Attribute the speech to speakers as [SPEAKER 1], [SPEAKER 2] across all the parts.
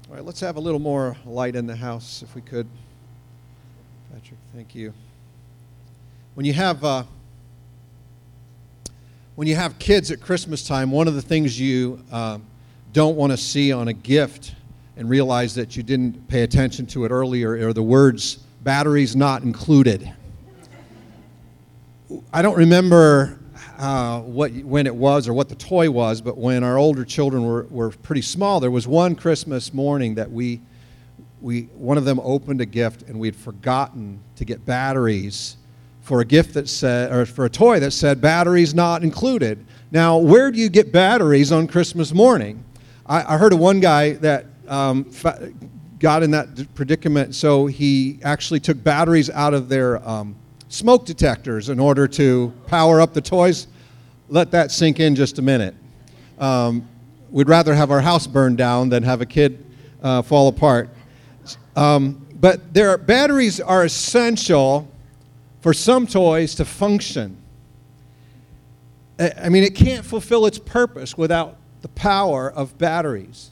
[SPEAKER 1] All right, let's have a little more light in the house, if we could. Patrick, thank you. When you have kids at Christmas time, one of the things you don't want to see on a gift and realize that you didn't pay attention to it earlier are the words, "batteries not included." I don't remember when it was or what the toy was, but when our older children were pretty small, there was one Christmas morning that one of them opened a gift and we'd forgotten to get batteries for a gift that said, or for a toy that said batteries not included. Now, where do you get batteries on Christmas morning? I heard of one guy that got in that predicament, so he actually took batteries out of their smoke detectors in order to power up the toys. Let that sink in just a minute. We'd rather have our house burned down than have a kid fall apart. But batteries are essential for some toys to function. I mean, it can't fulfill its purpose without the power of batteries.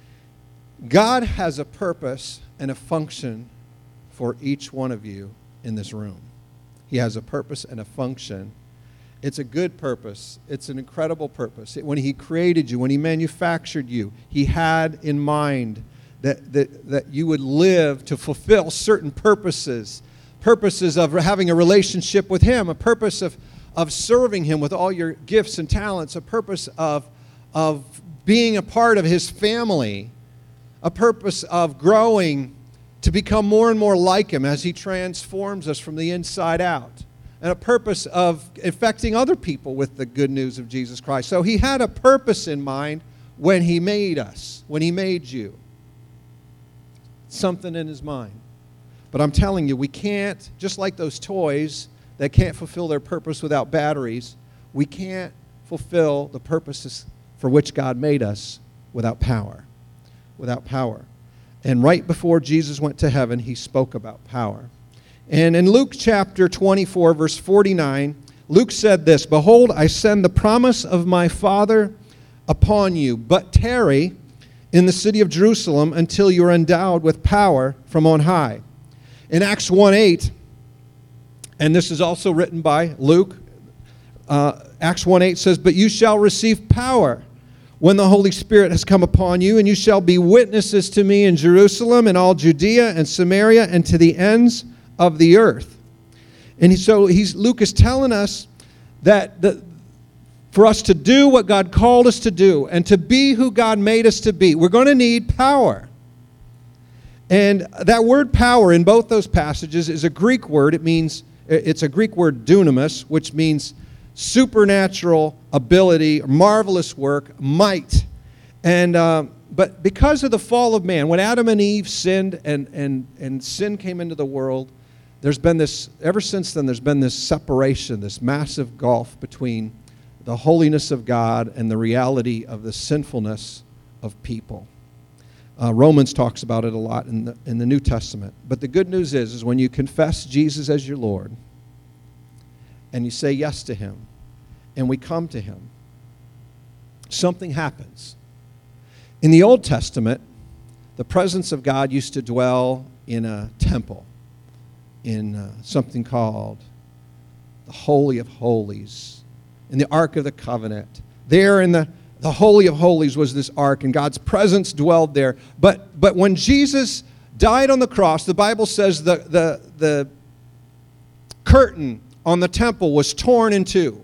[SPEAKER 1] God has a purpose and a function for each one of you in this room. He has a purpose and a function. It's a good purpose. It's an incredible purpose. When He created you, when He manufactured you, He had in mind that you would live to fulfill certain purposes of having a relationship with Him, a purpose of serving Him with all your gifts and talents, a purpose of being a part of His family, a purpose of growing to become more and more like Him as He transforms us from the inside out, and a purpose of affecting other people with the good news of Jesus Christ. So He had a purpose in mind when He made us, when He made you. Something in His mind. But I'm telling you, we can't, just like those toys that can't fulfill their purpose without batteries, we can't fulfill the purposes for which God made us without power. Without power. And right before Jesus went to heaven, He spoke about power. And in Luke chapter 24, verse 49, Luke said this, "Behold, I send the promise of my Father upon you, but tarry in the city of Jerusalem until you are endowed with power from on high." In Acts 1:8, and this is also written by Luke, Acts 1:8 says, "But you shall receive power when the Holy Spirit has come upon you, and you shall be witnesses to me in Jerusalem and all Judea and Samaria and to the ends of the earth." And so Luke is telling us that for us to do what God called us to do and to be who God made us to be, we're going to need power. And that word power in both those passages is a Greek word. It's a Greek word dunamis, which means supernatural ability, marvelous work, might. And but because of the fall of man, when Adam and Eve sinned and sin came into the world, ever since then there's been this separation, this massive gulf between the holiness of God and the reality of the sinfulness of people. Romans talks about it a lot in the New Testament. But the good news is when you confess Jesus as your Lord and you say yes to Him and we come to Him, something happens. In the Old Testament, the presence of God used to dwell in a temple, in something called the Holy of Holies, in the Ark of the Covenant. There in the Holy of Holies was this ark, and God's presence dwelled there. But when Jesus died on the cross, the Bible says the curtain on the temple was torn in two.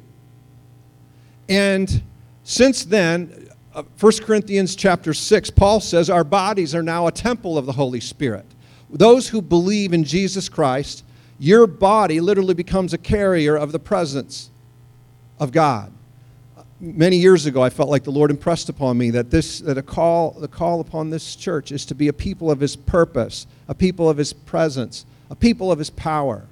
[SPEAKER 1] And since then, 1 Corinthians chapter 6, Paul says our bodies are now a temple of the Holy Spirit. Those who believe in Jesus Christ, your body literally becomes a carrier of the presence of God. Many years ago, I felt like the Lord impressed upon me that the call upon this church is to be a people of His purpose, a people of His presence, a people of His power.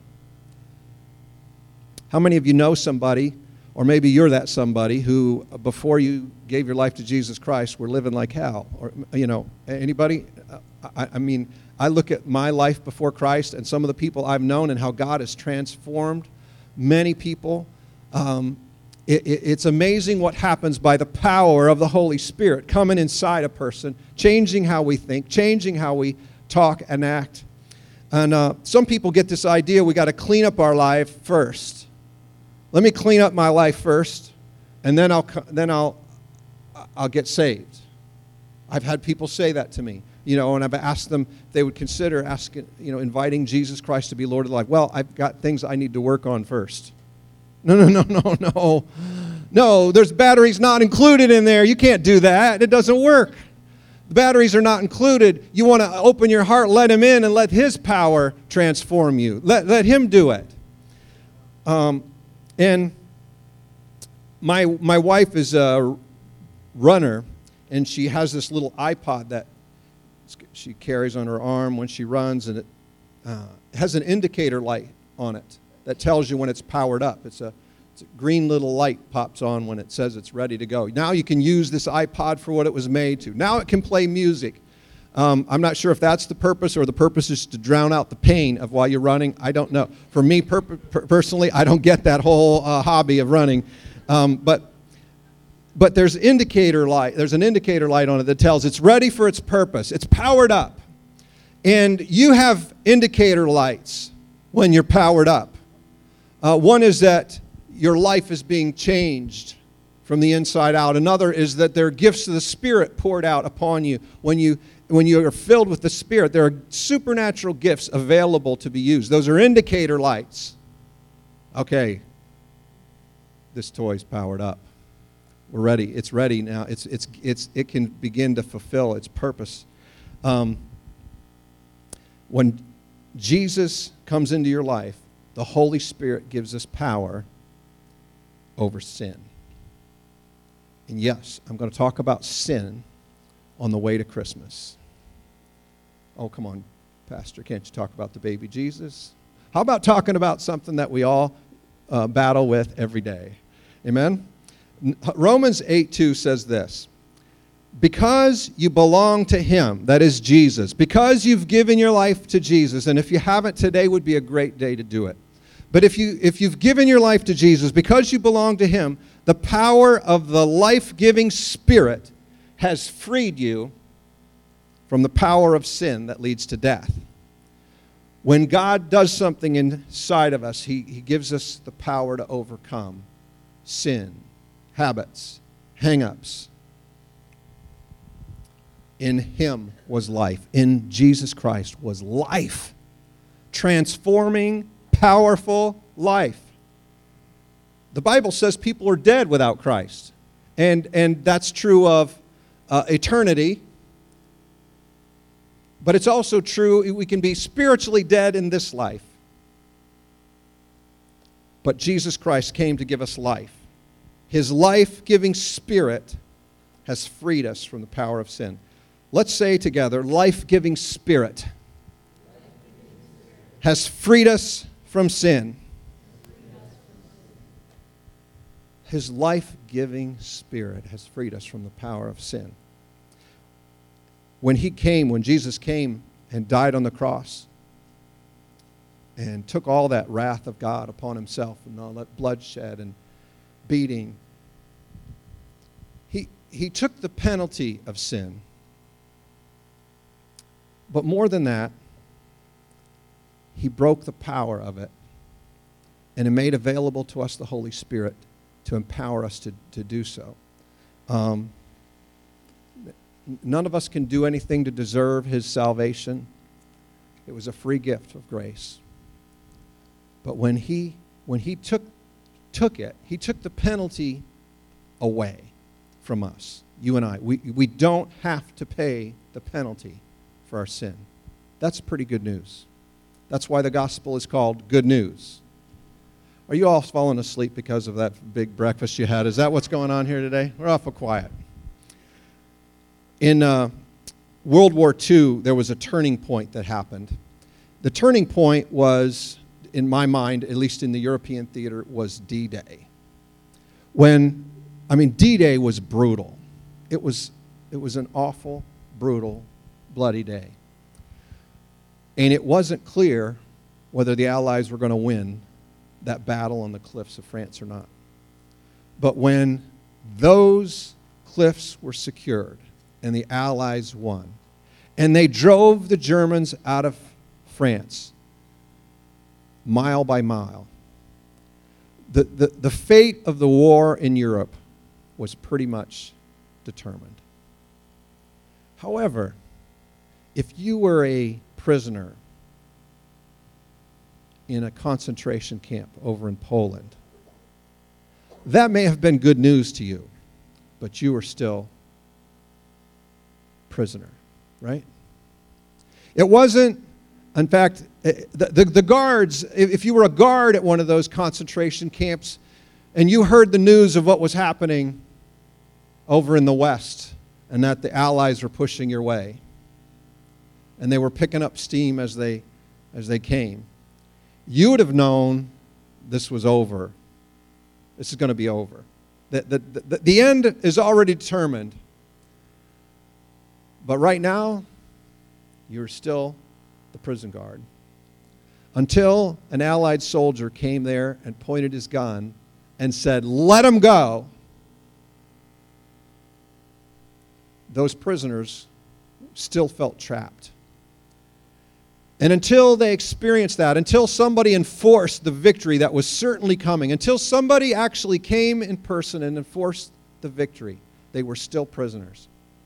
[SPEAKER 1] How many of you know somebody, or maybe you're that somebody, who before you gave your life to Jesus Christ were living like hell? Or, anybody? I mean, I look at my life before Christ and some of the people I've known and how God has transformed many people. It's amazing what happens by the power of the Holy Spirit coming inside a person, changing how we think, changing how we talk and act. And some people get this idea we got to clean up our life first. Let me clean up my life first, and then I'll get saved. I've had people say that to me, and I've asked them if they would consider inviting Jesus Christ to be Lord of their life. Well, I've got things I need to work on first. No. No, there's batteries not included in there. You can't do that. It doesn't work. The batteries are not included. You want to open your heart, let him in, and let his power transform you. Let him do it. And my wife is a runner, and she has this little iPod that she carries on her arm when she runs, and it has an indicator light on it that tells you when it's powered up. It's a green little light pops on when it says it's ready to go. Now you can use this iPod for what it was made to. Now it can play music. I'm not sure if that's the purpose or the purpose is to drown out the pain of while you're running. I don't know. For me personally, I don't get that whole hobby of running. But there's indicator light. There's an indicator light on it that tells it's ready for its purpose. It's powered up. And you have indicator lights when you're powered up. One is that your life is being changed from the inside out. Another is that there are gifts of the Spirit poured out upon you. When you are filled with the Spirit, there are supernatural gifts available to be used. Those are indicator lights. Okay, this toy's powered up. We're ready. It's ready now. It can begin to fulfill its purpose. When Jesus comes into your life, the Holy Spirit gives us power over sin. And yes, I'm going to talk about sin on the way to Christmas. Oh, come on, Pastor, can't you talk about the baby Jesus? How about talking about something that we all battle with every day? Amen? Romans 8:2 says this: because you belong to him, that is Jesus, because you've given your life to Jesus, and if you haven't, today would be a great day to do it. But if you've given your life to Jesus, because you belong to him, the power of the life-giving Spirit has freed you from the power of sin that leads to death. When God does something inside of us, he gives us the power to overcome sin, habits, hang-ups. In him was life. In Jesus Christ was life. Transforming, powerful life. The Bible says people are dead without Christ. And that's true of eternity. But it's also true we can be spiritually dead in this life. But Jesus Christ came to give us life. His life-giving Spirit has freed us from the power of sin. Let's say together, life-giving Spirit has freed us from sin. His life-giving Spirit has freed us from the power of sin. When Jesus came and died on the cross and took all that wrath of God upon himself and all that bloodshed and beating, he took the penalty of sin. But more than that, he broke the power of it and it made available to us the Holy Spirit to empower us to do so. None of us can do anything to deserve his salvation. It was a free gift of grace. But when he took it, he took the penalty away from us, you and I. We don't have to pay the penalty for our sin. That's pretty good news. That's why the gospel is called good news. Are you all falling asleep because of that big breakfast you had? Is that what's going on here today? We're awful quiet. In World War II, there was a turning point that happened. The turning point was, in my mind, at least in the European theater, was D-Day. D-Day was brutal. It was an awful, brutal, bloody day. And it wasn't clear whether the Allies were going to win that battle on the cliffs of France or not. But when those cliffs were secured and the Allies won, and they drove the Germans out of France, mile by mile, the fate of the war in Europe was pretty much determined. However, if you were a prisoner in a concentration camp over in Poland, that may have been good news to you, but you were still prisoner, right? It wasn't, in fact, the guards, if you were a guard at one of those concentration camps and you heard the news of what was happening over in the West and that the Allies were pushing your way and they were picking up steam as they came, you would have known this was over. This is going to be over. The end is already determined. But right now, you're still the prison guard. Until an Allied soldier came there and pointed his gun and said, "Let him go," those prisoners still felt trapped. And until they experienced that, until somebody enforced the victory that was certainly coming, until somebody actually came in person and enforced the victory, they were still prisoners.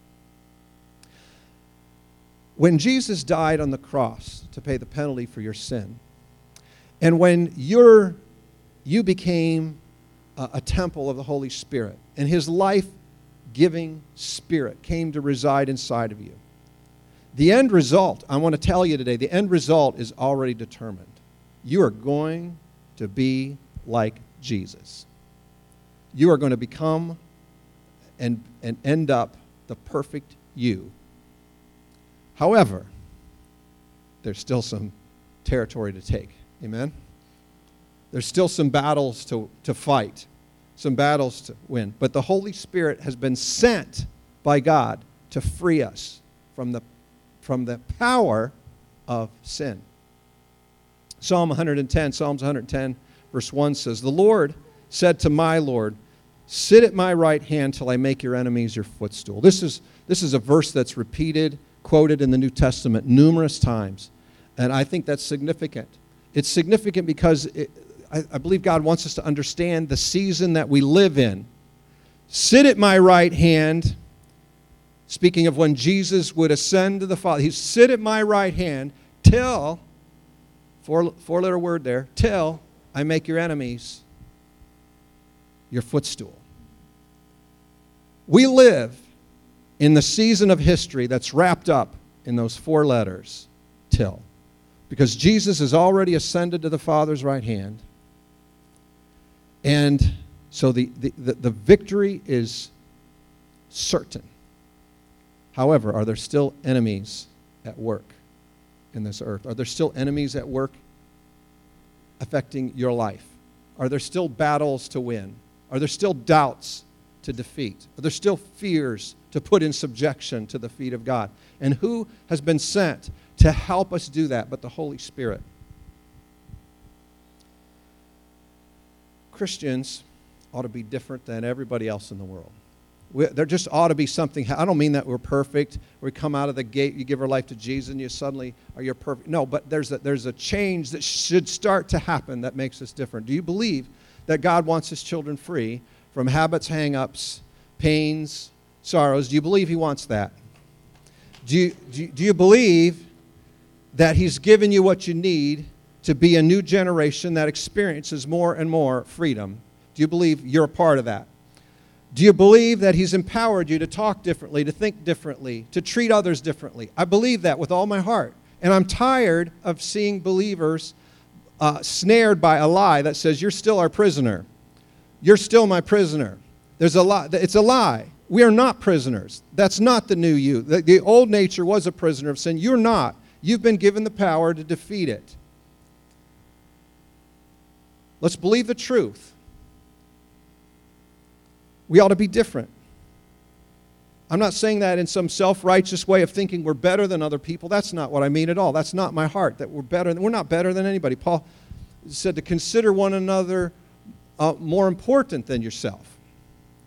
[SPEAKER 1] When Jesus died on the cross to pay the penalty for your sin, and when you became a temple of the Holy Spirit, and His life-giving Spirit came to reside inside of you, the end result, I want to tell you today, the end result is already determined. You are going to be like Jesus. You are going to become and end up the perfect you. However, there's still some territory to take. Amen? There's still some battles to fight, some battles to win. But the Holy Spirit has been sent by God to free us from the power of sin. Psalms 110, verse 1 says, "The Lord said to my Lord, sit at my right hand till I make your enemies your footstool." This is a verse that's repeated, quoted in the New Testament numerous times. And I think that's significant. It's significant because I believe God wants us to understand the season that we live in. Sit at my right hand. Speaking of when Jesus would ascend to the Father, He'd sit at my right hand till, four-letter word there, till I make your enemies your footstool. We live in the season of history that's wrapped up in those four letters, till. Because Jesus has already ascended to the Father's right hand. And so the victory is certain. However, are there still enemies at work in this earth? Are there still enemies at work affecting your life? Are there still battles to win? Are there still doubts to defeat? Are there still fears to put in subjection to the feet of God? And who has been sent to help us do that but the Holy Spirit? Christians ought to be different than everybody else in the world. There just ought to be something. I don't mean that we're perfect. We come out of the gate, you give our life to Jesus, and you suddenly are you're perfect. No, but there's a change that should start to happen that makes us different. Do you believe that God wants His children free from habits, hang-ups, pains, sorrows? Do you believe He wants that? Do you believe that He's given you what you need to be a new generation that experiences more and more freedom? Do you believe you're a part of that? Do you believe that He's empowered you to talk differently, to think differently, to treat others differently? I believe that with all my heart. And I'm tired of seeing believers snared by a lie that says, "You're still our prisoner. You're still my prisoner." There's a lie. It's a lie. We are not prisoners. That's not the new you. The old nature was a prisoner of sin. You're not. You've been given the power to defeat it. Let's believe the truth. We ought to be different. I'm not saying that in some self-righteous way of thinking we're better than other people. That's not what I mean at all. That's not my heart, that we're better. We're not better than anybody. Paul said to consider one another more important than yourself.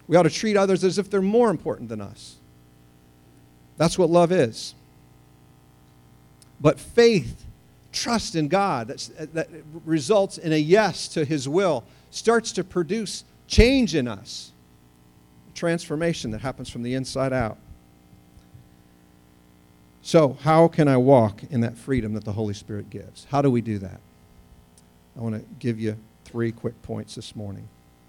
[SPEAKER 1] We ought to treat others as if they're more important than us. That's what love is. But faith, trust in God, that results in a yes to His will, starts to produce change in us. Transformation that happens from the inside out. So, how can I walk in that freedom that the Holy Spirit gives? How do we do that? I want to give you 3 quick points this morning.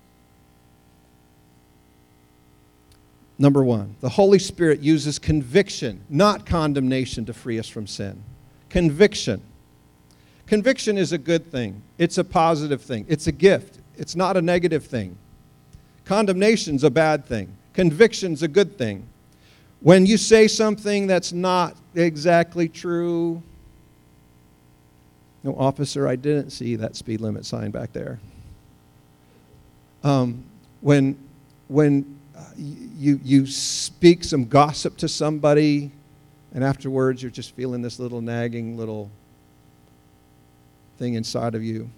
[SPEAKER 1] Number 1, the Holy Spirit uses conviction, not condemnation, to free us from sin. Conviction. Conviction is a good thing. It's a positive thing. It's a gift. It's not a negative thing. Condemnation's a bad thing. Conviction's a good thing. When you say something that's not exactly true, no, officer, I didn't see that speed limit sign back there. When you speak some gossip to somebody, and afterwards you're just feeling this little nagging little thing inside of you.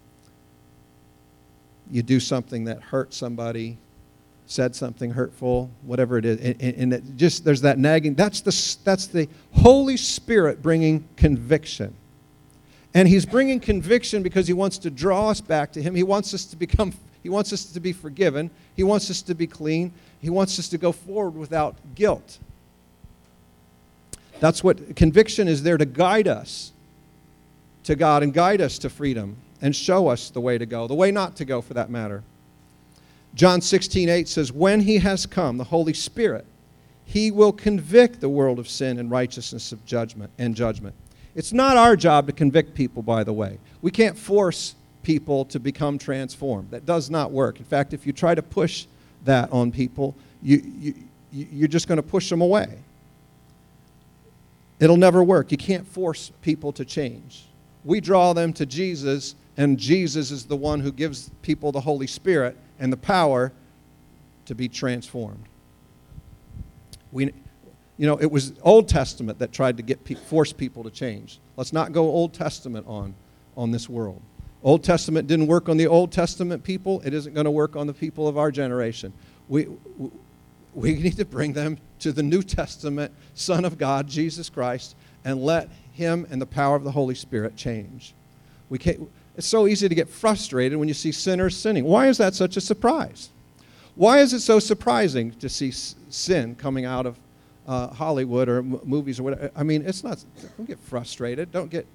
[SPEAKER 1] You do something that hurt somebody, said something hurtful, whatever it is, and it just there's that nagging. That's the Holy Spirit bringing conviction. And He's bringing conviction because He wants to draw us back to Him. He wants us to be forgiven. He wants us to be clean. He wants us to go forward without guilt. That's what conviction is, there to guide us to God and guide us to freedom and show us the way to go, the way not to go for that matter. John 16:8 says, when He has come, the Holy Spirit, He will convict the world of sin and righteousness of judgment. It's not our job to convict people, by the way. We can't force people to become transformed. That does not work. In fact, if you try to push that on people, you're just going to push them away. It'll never work. You can't force people to change. We draw them to Jesus, and Jesus is the one who gives people the Holy Spirit and the power to be transformed. It was Old Testament that tried to force people to change. Let's not go Old Testament on this world. Old Testament didn't work on the Old Testament people. It isn't going to work on the people of our generation. We need to bring them to the New Testament Son of God, Jesus Christ, and let Him and the power of the Holy Spirit change. It's so easy to get frustrated when you see sinners sinning. Why is that such a surprise? Why is it so surprising to see sin coming out of Hollywood or movies or whatever? I mean, it's not. Don't get frustrated. Don't get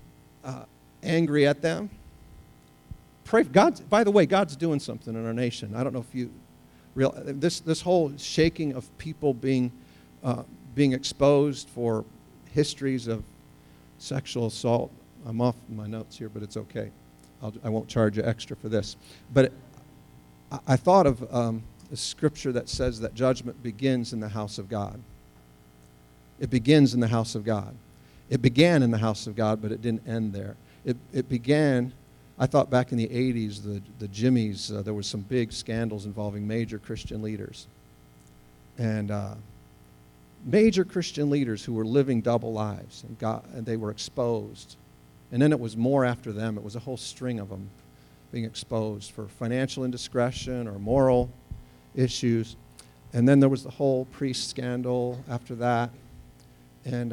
[SPEAKER 1] angry at them. Pray. God. By the way, God's doing something in our nation. I don't know if you realize this whole shaking of people being exposed for histories of sexual assault. I'm off my notes here, but it's okay. I won't charge you extra for this. But I thought of a scripture that says that judgment begins in the house of God. It begins in the house of God. It began in the house of God, but it didn't end there. It began, I thought back in the 80s, the Jimmies, there was some big scandals involving major Christian leaders. And major Christian leaders who were living double lives, and they were exposed. And then it was more after them. It was a whole string of them being exposed for financial indiscretion or moral issues. And then there was the whole priest scandal after that. And,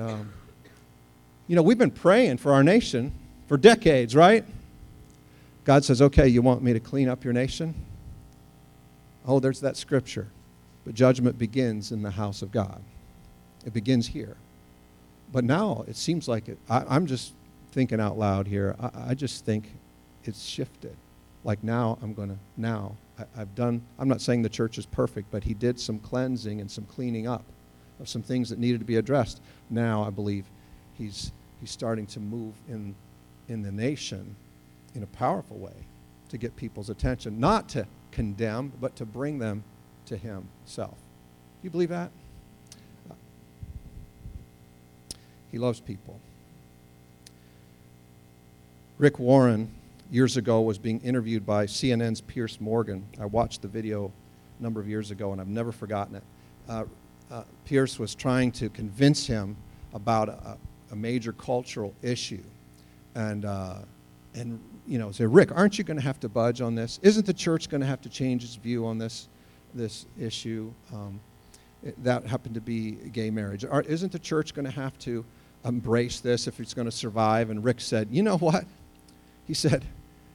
[SPEAKER 1] we've been praying for our nation for decades, right? God says, okay, you want me to clean up your nation? Oh, there's that scripture. But judgment begins in the house of God. It begins here. But now it seems like I'm just thinking out loud here. I just think it's shifted. Like now I'm not saying the church is perfect, but He did some cleansing and some cleaning up of some things that needed to be addressed. Now I believe He's starting to move in the nation in a powerful way to get people's attention, not to condemn, but to bring them to Himself. Do you believe that? He loves people. Rick Warren, years ago, was being interviewed by CNN's Piers Morgan. I watched the video a number of years ago, and I've never forgotten it. Piers was trying to convince him about a major cultural issue. And say, Rick, aren't you going to have to budge on this? Isn't the church going to have to change its view on this? this issue. That happened to be gay marriage. Isn't the church going to have to embrace this if it's going to survive? And Rick said, you know what? He said,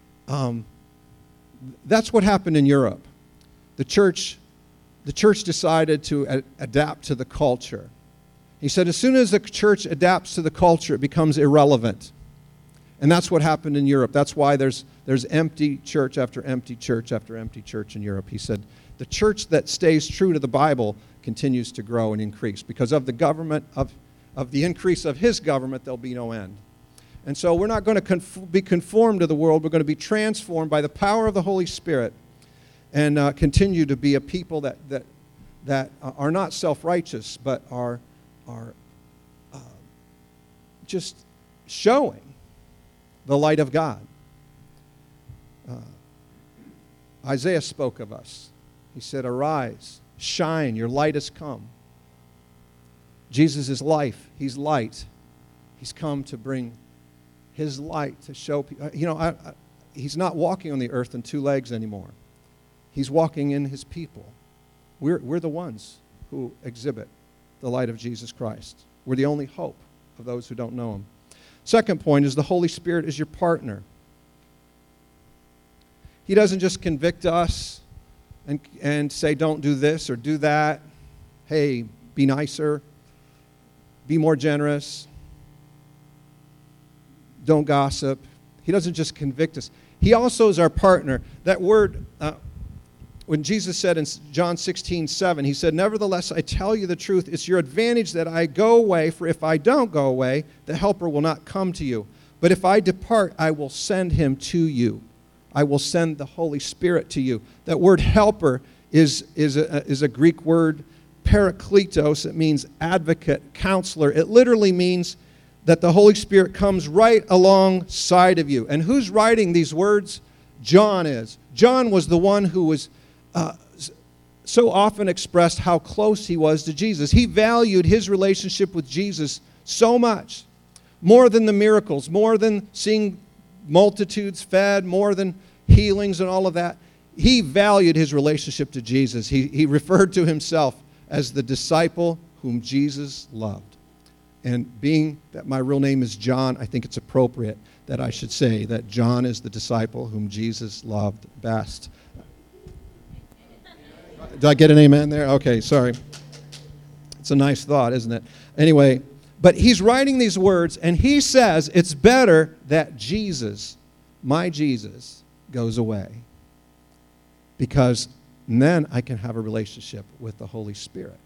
[SPEAKER 1] that's what happened in Europe. The church decided to adapt to the culture. He said, as soon as the church adapts to the culture, it becomes irrelevant. And that's what happened in Europe. That's why there's empty church after empty church after empty church in Europe. He said, the church that stays true to the Bible continues to grow and increase. Because of the government, of the increase of his government, there'll be no end. And so we're not going to be conformed to the world. We're going to be transformed by the power of the Holy Spirit and continue to be a people that are not self-righteous, but are just showing the light of God. Isaiah spoke of us. He said, arise, shine, your light has come. Jesus is life. He's light. He's come to bring his light to show people. He's not walking on the earth in two legs anymore. He's walking in his people. We're the ones who exhibit the light of Jesus Christ. We're the only hope of those who don't know him. Second point is the Holy Spirit is your partner. He doesn't just convict us and say, don't do this or do that. Hey, be nicer. Be more generous. Don't gossip. He doesn't just convict us. He also is our partner. That word, when Jesus said in John 16:7, he said, nevertheless, I tell you the truth, it's your advantage that I go away, for if I don't go away, the Helper will not come to you. But if I depart, I will send him to you. I will send the Holy Spirit to you. That word helper is a Greek word, parakletos. It means advocate, counselor. It literally means that the Holy Spirit comes right alongside of you. And who's writing these words? John is. John was the one who was so often expressed how close he was to Jesus. He valued his relationship with Jesus so much, more than the miracles, more than seeing multitudes fed, more than healings and all of that. He valued his relationship to Jesus. He referred to himself as the disciple whom Jesus loved. And being that my real name is John, I think it's appropriate that I should say that John is the disciple whom Jesus loved best. Did I get an amen there? Okay, sorry. It's a nice thought, isn't it? Anyway, but he's writing these words, and he says it's better that Jesus, my Jesus, goes away. Because then I can have a relationship with the Holy Spirit.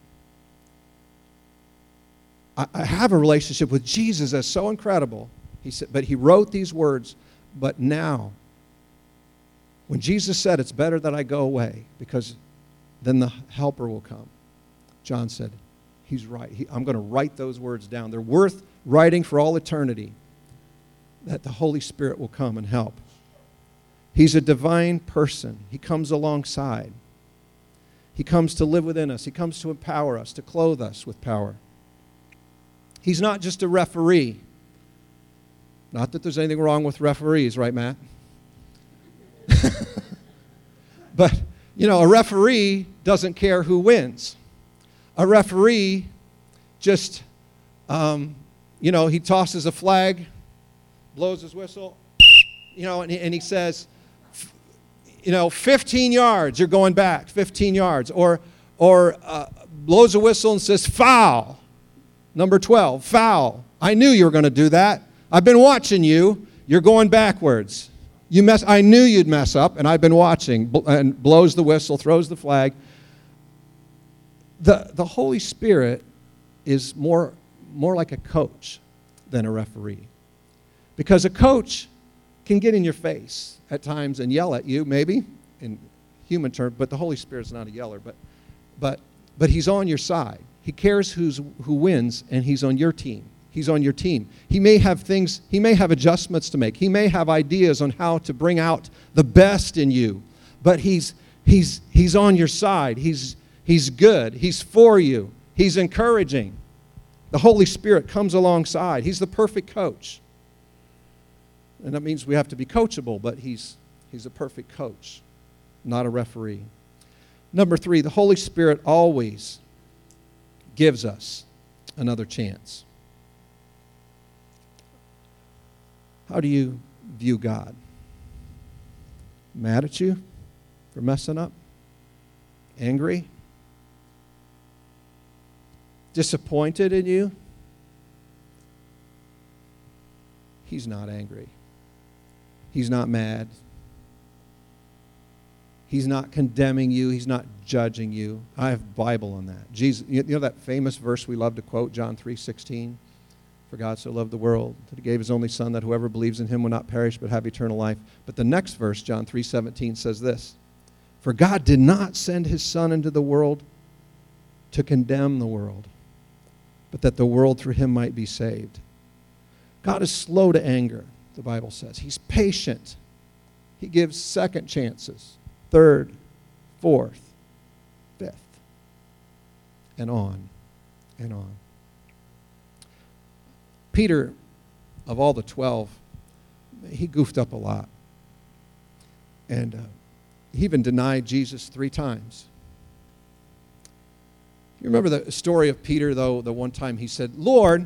[SPEAKER 1] I have a relationship with Jesus that's so incredible. He said, but he wrote these words, but now, when Jesus said it's better that I go away, because then the Helper will come, John said, he's right. I'm going to write those words down. They're worth writing for all eternity, that the Holy Spirit will come and help. He's a divine person. He comes alongside. He comes to live within us. He comes to empower us, to clothe us with power. He's not just a referee. Not that there's anything wrong with referees, right, Matt? But, a referee doesn't care who wins. A referee just, he tosses a flag, blows his whistle, and he says, 15 yards, you're going back, 15 yards. Or blows a whistle and says, foul. Number 12, foul. I knew you were going to do that. I've been watching you. You're going backwards. I knew you'd mess up, and I've been watching. And blows the whistle, throws the flag. The Holy Spirit is more like a coach than a referee. Because a coach can get in your face at times and yell at you, maybe, in human terms, but the Holy Spirit's not a yeller, but he's on your side. He cares who wins, and he's on your team. He's on your team. He may have adjustments to make. He may have ideas on how to bring out the best in you, but he's on your side. He's good. He's for you. He's encouraging. The Holy Spirit comes alongside. He's the perfect coach. And that means we have to be coachable, but he's a perfect coach, not a referee. Number 3, the Holy Spirit always gives us another chance. How do you view God? Mad at you for messing up? Angry? Disappointed in you? He's not angry. He's not mad. He's not condemning you. He's not judging you. I have Bible on that. Jesus, you know that famous verse we love to quote, John 3:16? For God so loved the world that he gave his only Son, that whoever believes in him will not perish but have eternal life. But the next verse, John 3:17, says this: For God did not send his Son into the world to condemn the world, but that the world through him might be saved. God is slow to anger, the Bible says. He's patient. He gives second chances, third, fourth, fifth, and on and on. Peter, of all the 12, he goofed up a lot. And he even denied Jesus 3 times. You remember the story of Peter, though, the one time he said, Lord,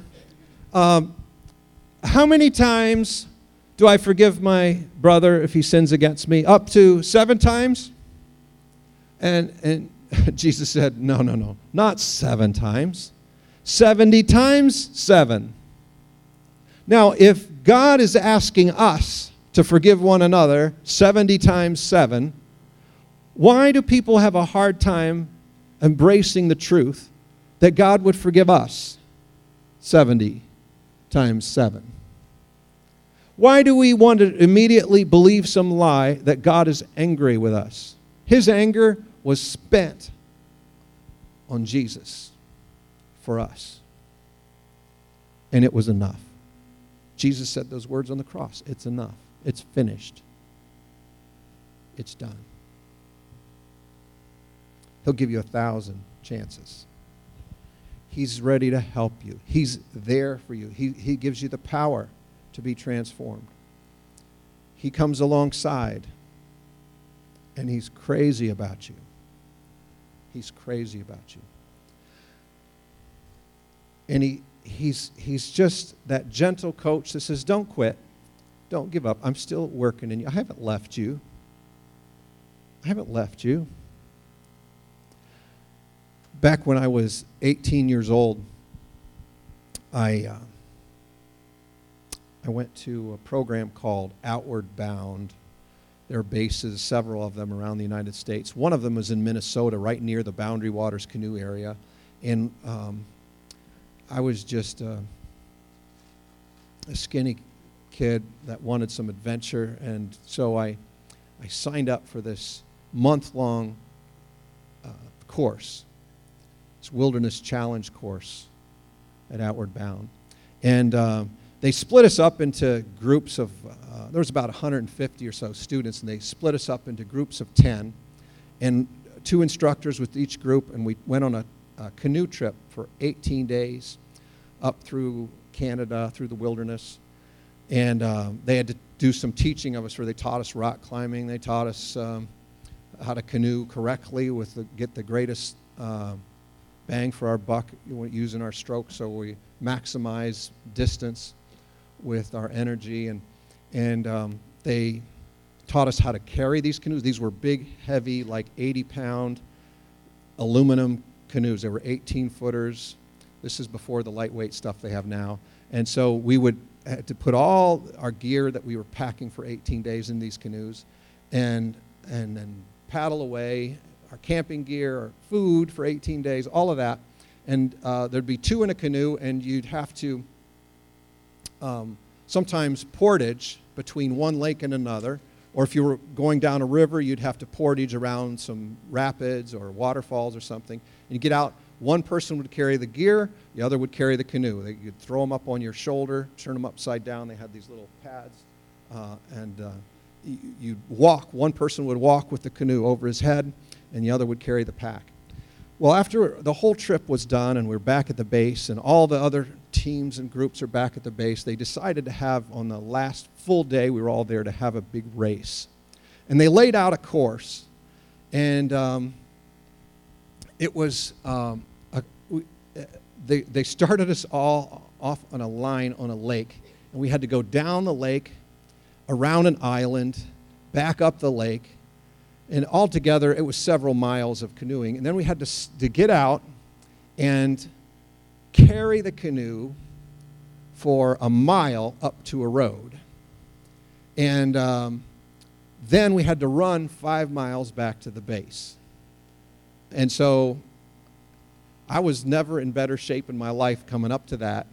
[SPEAKER 1] how many times do I forgive my brother if he sins against me? Up to 7 times? And Jesus said, no, not 7 times. 70 times 7. Now, if God is asking us to forgive one another 70 times 7, why do people have a hard time embracing the truth that God would forgive us 70 times 7? Why do we want to immediately believe some lie that God is angry with us? His anger was spent on Jesus for us. And it was enough. Jesus said those words on the cross. It's enough. It's finished. It's done. He'll give you 1,000 chances. He's ready to help you. He's there for you. He gives you the power to be transformed. He comes alongside, and he's crazy about you. He's crazy about you. And he's just that gentle coach that says, don't quit. Don't give up. I'm still working in you. I haven't left you. I haven't left you. Back when I was 18 years old, I went to a program called Outward Bound. There are bases, several of them around the United States. One of them was in Minnesota, right near the Boundary Waters canoe area. And I was just a skinny kid that wanted some adventure. And so I signed up for this month-long course, this Wilderness Challenge course at Outward Bound. And they split us up into groups of, there was about 150 or so students, and they split us up into groups of 10, and 2 instructors with each group, and we went on a canoe trip for 18 days up through Canada, through the wilderness. And they had to do some teaching of us where they taught us rock climbing. They taught us how to canoe correctly get the greatest bang for our buck using our stroke, so we maximize distance with our energy. And they taught us how to carry these canoes. These were big, heavy, like 80-pound aluminum canoes. They were 18-footers. This is before the lightweight stuff they have now. And so we would have to put all our gear that we were packing for 18 days in these canoes and then paddle away, our camping gear, our food for 18 days, all of that. And there'd be 2 in a canoe, and you'd have to sometimes portage between one lake and another. Or if you were going down a river, you'd have to portage around some rapids or waterfalls or something. And you get out, one person would carry the gear, the other would carry the canoe. You'd throw them up on your shoulder, turn them upside down. They had these little pads. You'd walk. One person would walk with the canoe over his head, and the other would carry the pack. Well, after the whole trip was done and we're back at the base and all the other teams and groups are back at the base, they decided to have, on the last full day we were all there, to have a big race. And they laid out a course. And it was, they started us all off on a line on a lake, and we had to go down the lake, around an island, back up the lake, and altogether it was several miles of canoeing. And then we had to get out and carry the canoe for a mile up to a road. And then we had to run 5 miles back to the base. And so I was never in better shape in my life coming up to that.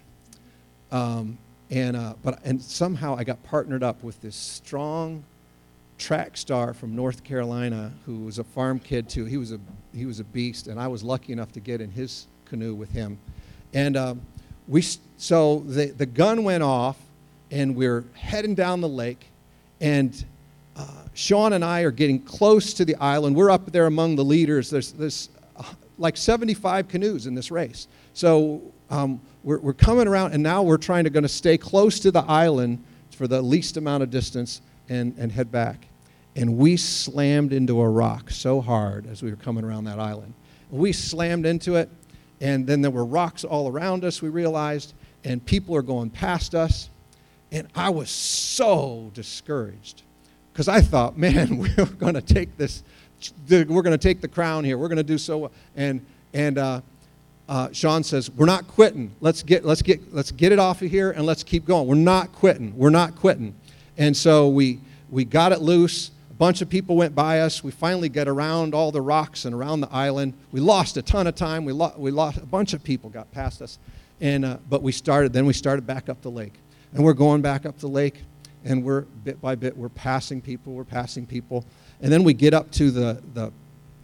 [SPEAKER 1] And somehow I got partnered up with this strong track star from North Carolina who was a farm kid too. He was a beast, and I was lucky enough to get in his canoe with him. And so the gun went off, and we're heading down the lake, and Sean and I are getting close to the island. We're up there among the leaders. There's like 75 canoes in this race. So we're coming around, and now we're going to stay close to the island for the least amount of distance and head back. And we slammed into a rock so hard as we were coming around that island. We slammed into it, and then there were rocks all around us, we realized, and people are going past us. And I was so discouraged because I thought, man, we're going to take this. We're going to take the crown here. We're going to do so well. And Sean says, "We're not quitting. Let's get it off of here and let's keep going. We're not quitting. We're not quitting." And so we got it loose. A bunch of people went by us. We finally got around all the rocks and around the island. We lost a ton of time. We lost a bunch of people got past us, but we started back up the lake, and we're going back up the lake. And we're bit by bit, we're passing people, and then we get up to the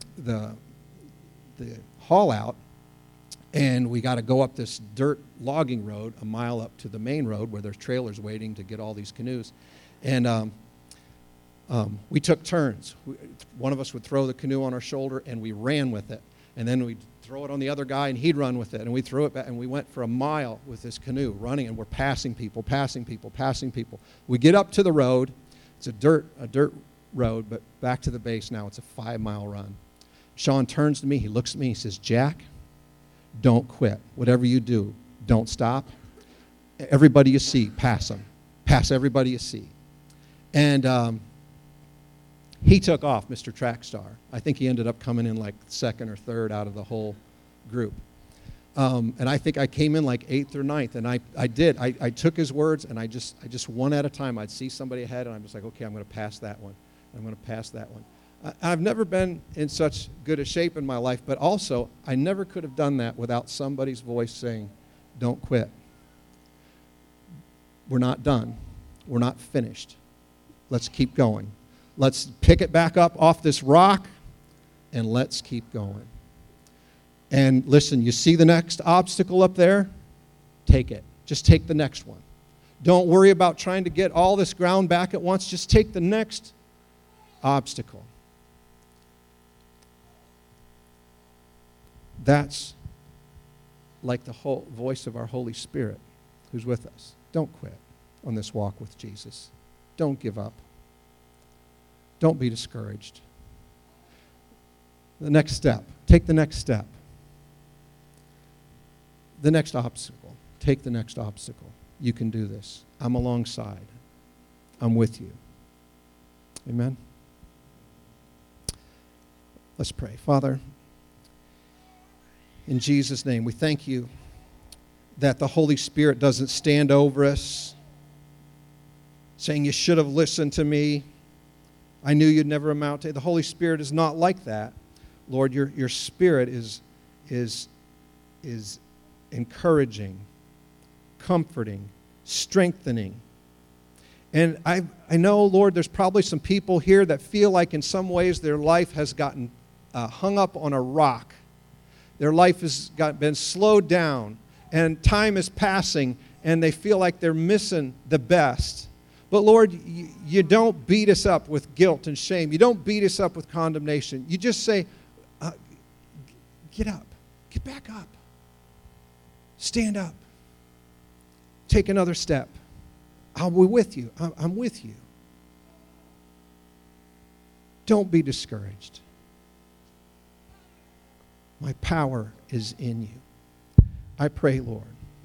[SPEAKER 1] haul out, and we got to go up this dirt logging road a mile up to the main road where there's trailers waiting to get all these canoes, and we took turns. One of us would throw the canoe on our shoulder, and we ran with it, and then we'd throw it on the other guy, and he'd run with it, and we threw it back, and we went for a mile with this canoe running, and we're passing people. We get up to the road. It's a dirt road, but back to the base now. It's a 5-mile run. Sean turns to me. He looks at me. He says, "Jack, don't quit. Whatever you do, don't stop. Everybody you see, pass them. Pass everybody you see." And he took off, Mr. Trackstar. I think he ended up coming in like second or third out of the whole group. And I think I came in like 8th or 9th, and I took his words, and I just one at a time. I'd see somebody ahead, and I'm just like, okay, I'm going to pass that one. I'm going to pass that one. I've never been in such good a shape in my life, but also I never could have done that without somebody's voice saying, "Don't quit. We're not done. We're not finished. Let's keep going. Let's pick it back up off this rock, and let's keep going." And listen, you see the next obstacle up there? Take it. Just take the next one. Don't worry about trying to get all this ground back at once. Just take the next obstacle. That's like the whole voice of our Holy Spirit who's with us. Don't quit on this walk with Jesus. Don't give up. Don't be discouraged. The next step. Take the next step. The next obstacle. Take the next obstacle. You can do this. I'm alongside. I'm with you. Amen? Let's pray. Father, in Jesus' name, we thank you that the Holy Spirit doesn't stand over us saying, "You should have listened to me. I knew you'd never amount to it." The Holy Spirit is not like that. Lord, your Spirit is encouraging, comforting, strengthening. And I know, Lord, there's probably some people here that feel like in some ways their life has gotten hung up on a rock. Their life has been slowed down, and time is passing, and they feel like they're missing the best. But Lord, you don't beat us up with guilt and shame. You don't beat us up with condemnation. You just say, get up. Get back up. Stand up. Take another step. I'll be with you. I'm with you. Don't be discouraged. My power is in you. I pray, Lord,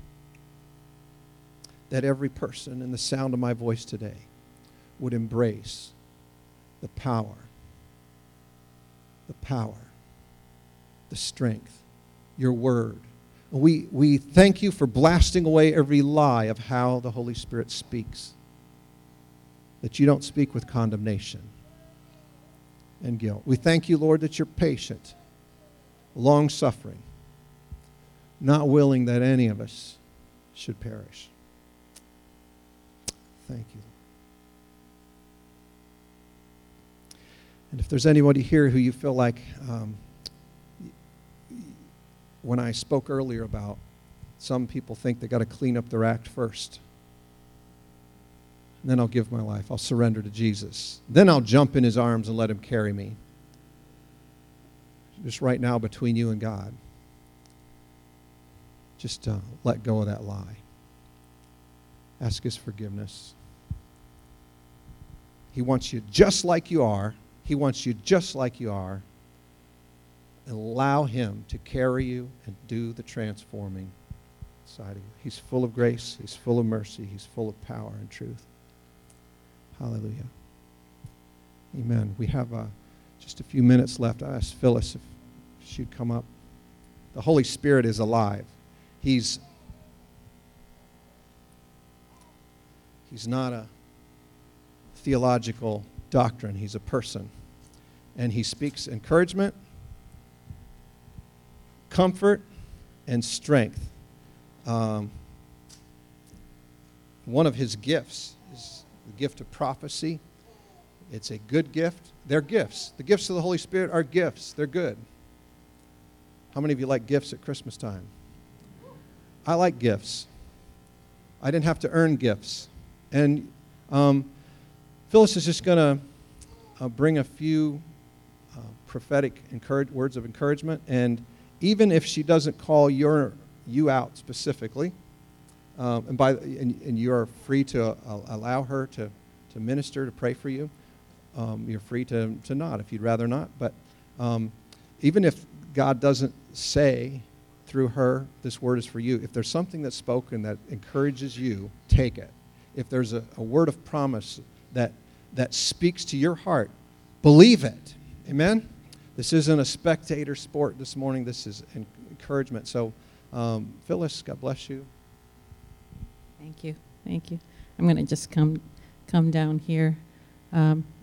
[SPEAKER 1] that every person in the sound of my voice today would embrace the power, the strength, your word. We thank you for blasting away every lie of how the Holy Spirit speaks, that you don't speak with condemnation and guilt. We thank you, Lord, that you're patient, long-suffering, not willing that any of us should perish. Thank you. And if there's anybody here who you feel like, when I spoke earlier about some people think they got to clean up their act first, and then I'll give my life. I'll surrender to Jesus. Then I'll jump in his arms and let him carry me. Just right now between you and God, just let go of that lie. Ask his forgiveness. He wants you just like you are. He wants you just like you are. Allow him to carry you and do the transforming side of you. He's full of grace. He's full of mercy. He's full of power and truth. Hallelujah. Amen. We have just a few minutes left. I asked Phyllis if she'd come up. The Holy Spirit is alive. He's not a theological doctrine. He's a person. And he speaks encouragement, comfort, and strength. One of his gifts is the gift of prophecy. It's a good gift. They're gifts. The gifts of the Holy Spirit are gifts. They're good. How many of you like gifts at Christmas time? I like gifts. I didn't have to earn gifts. And Phyllis is just going to bring a few prophetic words of encouragement. And even if she doesn't call you out specifically, and you are free to allow her to minister, to pray for you, you're free to not if you'd rather not. But even if God doesn't say through her, this word is for you, if there's something that's spoken that encourages you, take it. If there's a word of promise that speaks to your heart, believe it. Amen? This isn't a spectator sport this morning. This is encouragement. So, Phyllis, God bless you.
[SPEAKER 2] Thank you. Thank you. I'm going to just come down here.